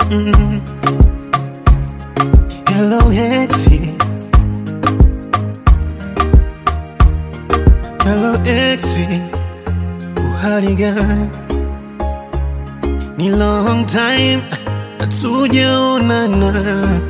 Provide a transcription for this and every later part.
Hello exi, hello exi, uhali gani? Ni long time hatujaonana,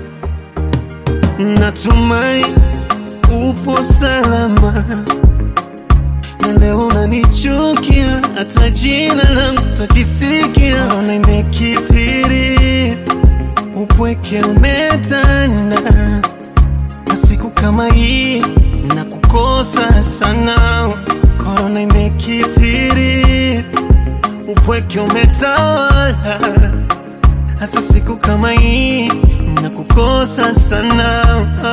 natumai upo salama, na leo unanichukia, hata jina langu takisikia. Ona imekithiri, upweke umetanda, na siku kama hii nakukosa sana. Korona imekithiri, upweke umetawala, hasa siku kama hii nakukosa sana.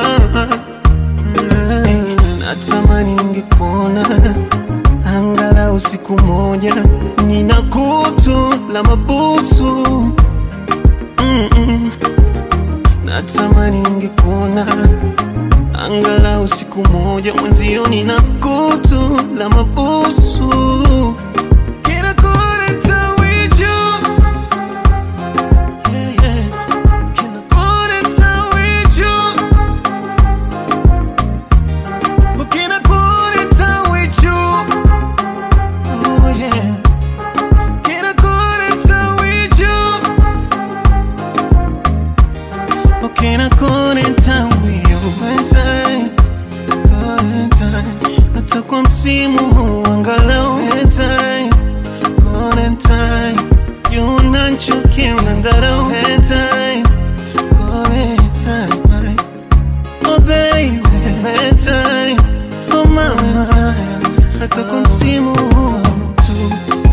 Natamani ningekuona angalau siku moja, nina kutu la mabusu. Natamani ningekuona angalau siku moja, mwenzio nina kutu la mabusu. Can I go in time with you? Quarantine, quarantine. Natakuwa msimu huu angalau quarantine, quarantine. You unanichukia unangarau quarantine, quarantine. Oh baby, quarantine. Oh mama, natakuwa msimu huu tu.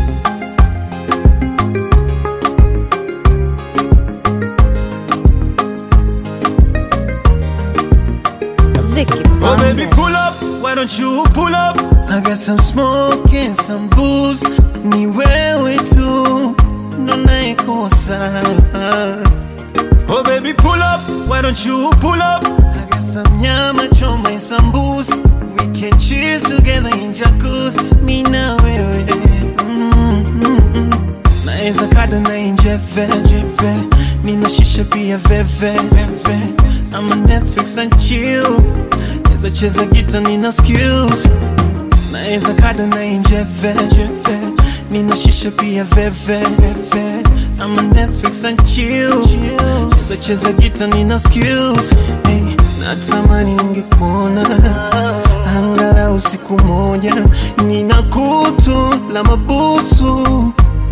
Oh baby, pull up, why don't you pull up? I got some smoke and some booze. Ni wewe tu ndo naikosa. Oh baby, pull up, why don't you pull up? I got some nyama choma and some booze. We can chill together in jacuzzi. Mi na wewe naeza kada na injeve, nina shisha pia veve. I'm on Netflix and chill, naeza cheza gita nina skills. Naeza kada na injeve, nina shisha pia veve. I'm on Netflix and chill, naeza cheza gita nina skills. Hey, natamani ningekuona angalau siku moja, nina kutu la mabusu.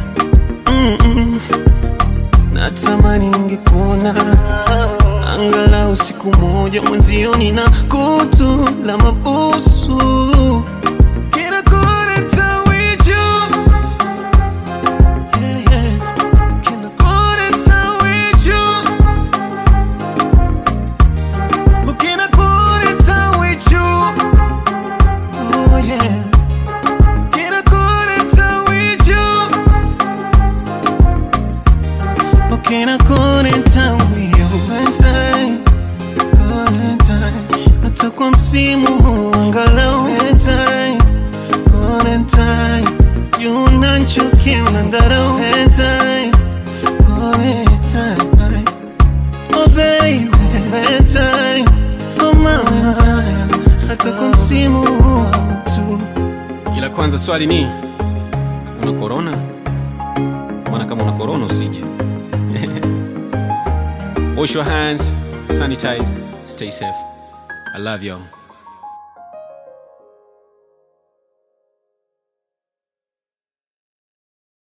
Natamani ningekuona angalau siku moja, mwenzio nina kutu la mabusu. Can I go in time with you? Yeah, yeah. Can I go in time with you? But can I go in time with you? Oh yeah. Can I go in time with you? Oh, can I go in time with you? Quarantine, quarantine. Natakuwa msimu huu angalau quarantine, quarantine. You unanichukia unangarau quarantine, quarantine. Oh baby, quarantine. Oh mama, natakuwa msimu huu tu. Ila kwanza swali ni, una corona? Maana kama una corona usije. Wash your hands, sanitize, stay safe. I love y'all.